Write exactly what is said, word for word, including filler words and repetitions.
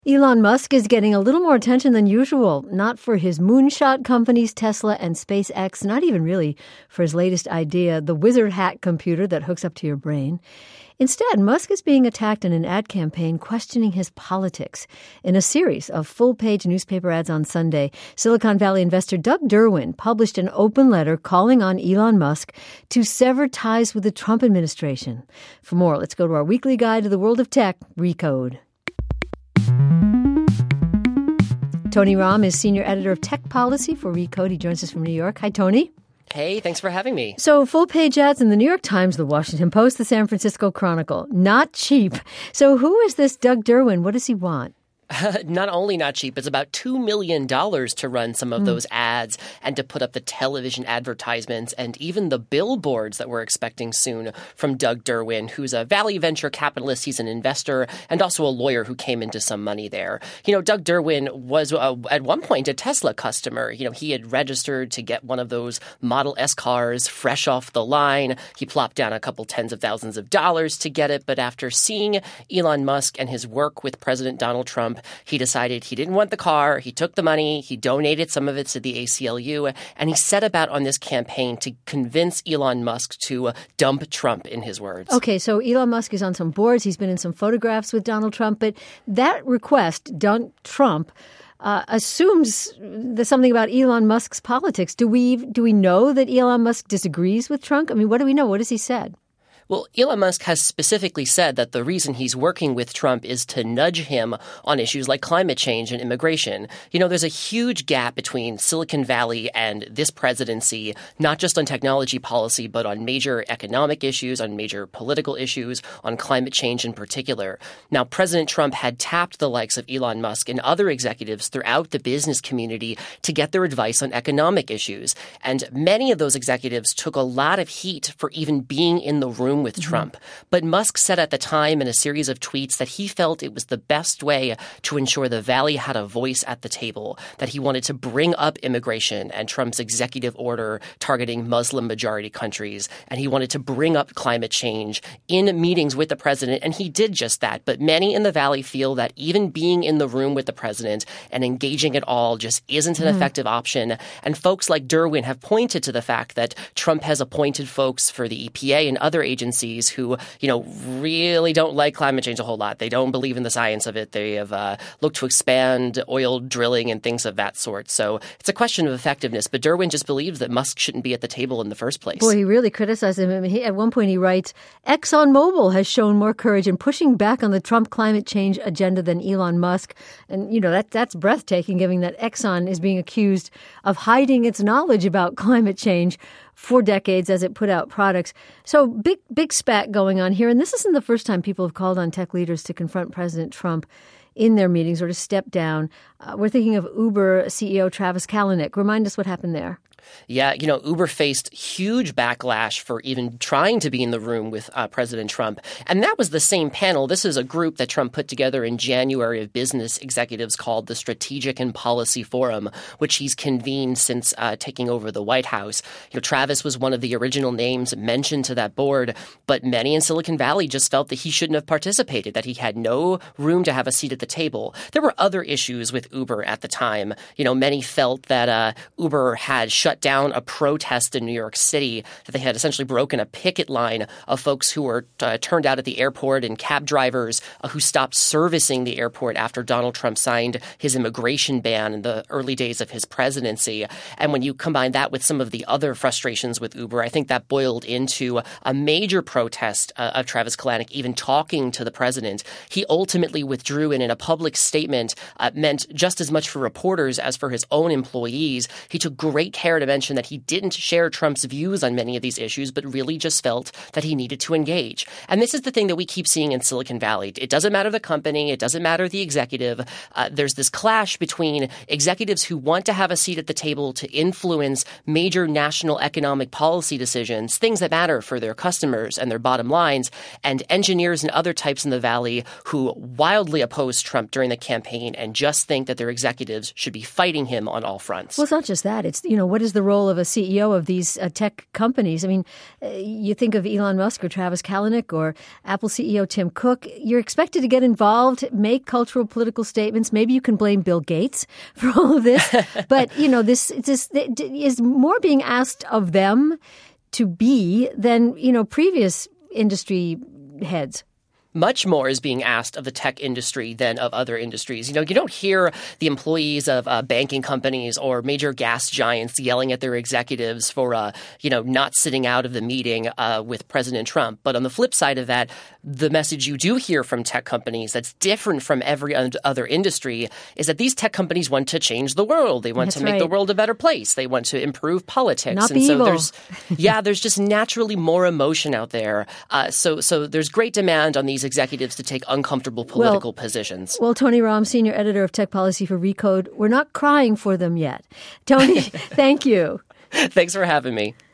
Elon Musk is getting a little more attention than usual, not for his moonshot companies Tesla and SpaceX, not even really for his latest idea, the wizard hat computer that hooks up to your brain. Instead, Musk is being attacked in an ad campaign questioning his politics. In a series of full-page newspaper ads on Sunday, Silicon Valley investor Doug Derwin published an open letter calling on Elon Musk to sever ties with the Trump administration. For more, let's go to our weekly guide to the world of tech, Recode. Tony Romm is senior editor of tech policy for Recode. He joins us from New York. Hi, Tony. Hey, thanks for having me. So full-page ads in the New York Times, the Washington Post, the San Francisco Chronicle. Not cheap. So who is this Doug Derwin? What does he want? Not only not cheap, it's about two million dollars to run some of mm. those ads and to put up the television advertisements and even the billboards that we're expecting soon from Doug Derwin, who's a Valley venture capitalist. He's an investor and also a lawyer who came into some money there. You know, Doug Derwin was uh, at one point a Tesla customer. You know, he had registered to get one of those Model S cars fresh off the line. He plopped down a couple tens of thousands of dollars to get it. But after seeing Elon Musk and his work with President Donald Trump, he decided he didn't want the car. He took the money. He donated some of it to the A C L U. And he set about on this campaign to convince Elon Musk to dump Trump, in his words. Okay, so Elon Musk is on some boards. He's been in some photographs with Donald Trump. But that request, dump Trump, uh, assumes there's something about Elon Musk's politics. Do we, do we know that Elon Musk disagrees with Trump? I mean, what do we know? What has he said? Well, Elon Musk has specifically said that the reason he's working with Trump is to nudge him on issues like climate change and immigration. You know, there's a huge gap between Silicon Valley and this presidency, not just on technology policy, but on major economic issues, on major political issues, on climate change in particular. Now, President Trump had tapped the likes of Elon Musk and other executives throughout the business community to get their advice on economic issues. And many of those executives took a lot of heat for even being in the room with mm-hmm. Trump. But Musk said at the time in a series of tweets that he felt it was the best way to ensure the Valley had a voice at the table, that he wanted to bring up immigration and Trump's executive order targeting Muslim-majority countries, and he wanted to bring up climate change in meetings with the president, and he did just that. But many in the Valley feel that even being in the room with the president and engaging at all just isn't an mm-hmm. effective option. And folks like Derwin have pointed to the fact that Trump has appointed folks for the E P A and other agencies who, you know, really don't like climate change a whole lot. They don't believe in the science of it. They have uh, looked to expand oil drilling and things of that sort. So it's a question of effectiveness. But Derwin just believes that Musk shouldn't be at the table in the first place. Boy, he really criticized him. I mean, he, at one point he writes, ExxonMobil has shown more courage in pushing back on the Trump climate change agenda than Elon Musk. And, you know, that that's breathtaking, given that Exxon is being accused of hiding its knowledge about climate change for decades as it put out products. So big, big spat going on here. And this isn't the first time people have called on tech leaders to confront President Trump in their meetings or to step down. Uh, we're thinking of Uber C E O Travis Kalanick. Remind us what happened there. Yeah, you know, Uber faced huge backlash for even trying to be in the room with uh, President Trump. And that was the same panel. This is a group that Trump put together in January of business executives called the Strategic and Policy Forum, which he's convened since uh, taking over the White House. You know, Travis was one of the original names mentioned to that board, but many in Silicon Valley just felt that he shouldn't have participated, that he had no room to have a seat at the table. There were other issues with Uber at the time. You know, many felt that uh, Uber had shut down a protest in New York City, that they had essentially broken a picket line of folks who were uh, turned out at the airport and cab drivers uh, who stopped servicing the airport after Donald Trump signed his immigration ban in the early days of his presidency. And when you combine that with some of the other frustrations with Uber, I think that boiled into a major protest uh, of Travis Kalanick even talking to the president. He ultimately withdrew and in a public statement uh, meant just as much for reporters as for his own employees. He took great care to mention that he didn't share Trump's views on many of these issues, but really just felt that he needed to engage. And this is the thing that we keep seeing in Silicon Valley. It doesn't matter the company. It doesn't matter the executive. Uh, there's this clash between executives who want to have a seat at the table to influence major national economic policy decisions, things that matter for their customers and their bottom lines, and engineers and other types in the Valley who wildly oppose Trump during the campaign and just think that their executives should be fighting him on all fronts. Well, it's not just that. It's, you know, what is is the role of a C E O of these uh, tech companies? I mean, uh, you think of Elon Musk or Travis Kalanick or Apple C E O Tim Cook. You're expected to get involved, make cultural, political statements. Maybe you can blame Bill Gates for all of this. But, you know, this, this is more being asked of them to be than, you know, previous industry heads. Much more is being asked of the tech industry than of other industries. You know, you don't hear the employees of uh, banking companies or major gas giants yelling at their executives for, uh, you know, not sitting out of the meeting uh, with President Trump. But on the flip side of that, the message you do hear from tech companies that's different from every other industry is that these tech companies want to change the world. They want That's to make right. the world a better place. They want to improve politics. Not and be so evil. there's, yeah, there's just naturally more emotion out there. Uh, so, so there's great demand on these executives to take uncomfortable political well, positions. Well, Tony Romm, senior editor of tech policy for Recode, we're not crying for them yet. Tony, thank you. Thanks for having me.